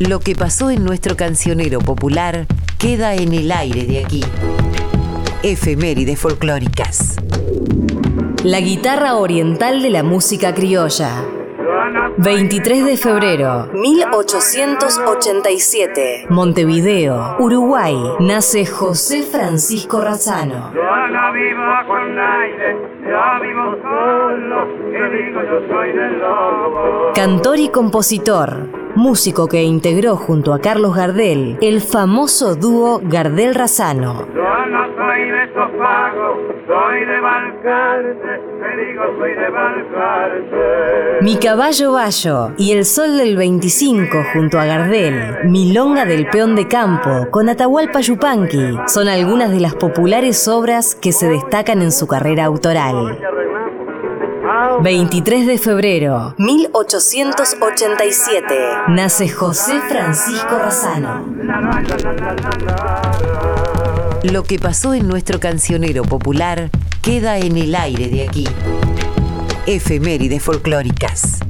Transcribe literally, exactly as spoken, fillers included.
Lo que pasó en nuestro cancionero popular queda en el aire de aquí. Efemérides folclóricas. La guitarra oriental de la música criolla. veintitrés de febrero, mil ochocientos ochenta y siete. Montevideo, Uruguay. Nace José Francisco Razzano. Cantor y compositor. Músico que integró junto a Carlos Gardel el famoso dúo Gardel-Razzano. Yo no soy de Sofago, soy de Balcarce, te digo soy de Balcarce. Mi caballo Bayo y El Sol del veinticinco junto a Gardel, Milonga del Peón de Campo con Atahualpa Yupanqui son algunas de las populares obras que se destacan en su carrera autoral. veintitrés de febrero, mil ochocientos ochenta y siete. Nace José Francisco Razzano. Lo que pasó en nuestro cancionero popular queda en el aire de aquí. Efemérides folclóricas.